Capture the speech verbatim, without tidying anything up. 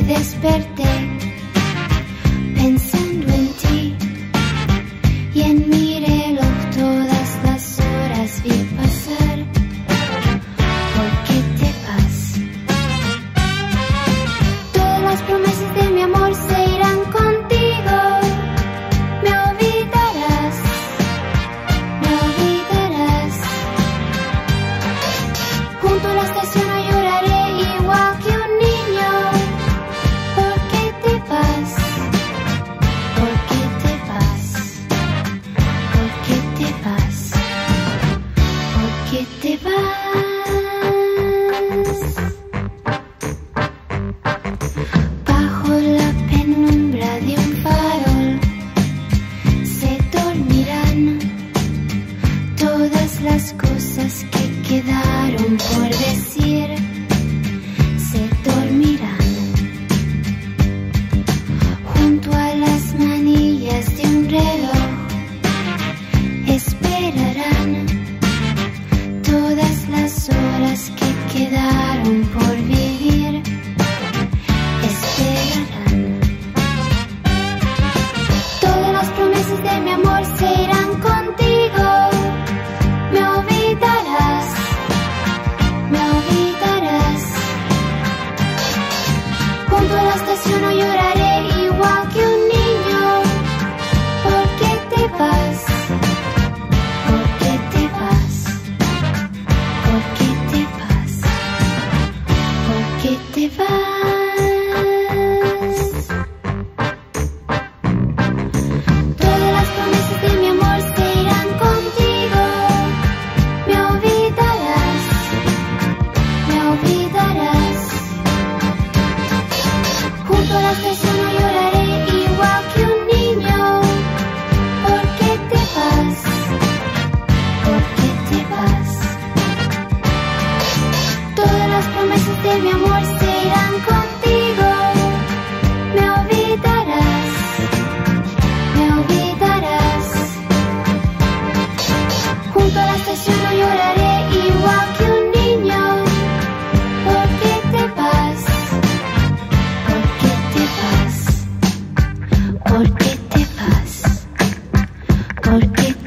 desperté pensando en ti, y en mi reloj todas las horas vi pasar. ¿Por qué te vas? Todas las promesas de mi amor se irán contigo. Me olvidarás, me olvidarás. Junto a la estación no lloraré igual que un niño. ¿Por qué te vas? ¿Por qué te vas? ¿Por qué te vas? ¿Por qué te vas? Bajo la penumbra de un farol se dormirán todas las cosas que quedaron por decir. Se dormirán junto a las manillas de un reloj. Esperarán todas las horas que quedaron por vivir. Esperarán. Todas las promesas de mi amor se irán contigo. Me olvidarás, me olvidarás. Junto a la estación no lloraré igual que un niño. ¿Por qué te vas? ¿Por qué te vas? ¿Por qué te vas? ¿Por qué te vas? Todas las promesas de mi amor se irán contigo. Me olvidarás, me olvidarás. Junto a la estación no lloraré igual que un niño. ¿Por qué te vas? ¿Por qué te vas? Todas las promesas de mi amor se irán contigo. Me olvidarás, me olvidarás. Junto a la estación no lloraré igual que un niño. ¿Por qué te vas? ¿Por qué te vas? ¿Por qué te vas? ¿Por qué te vas?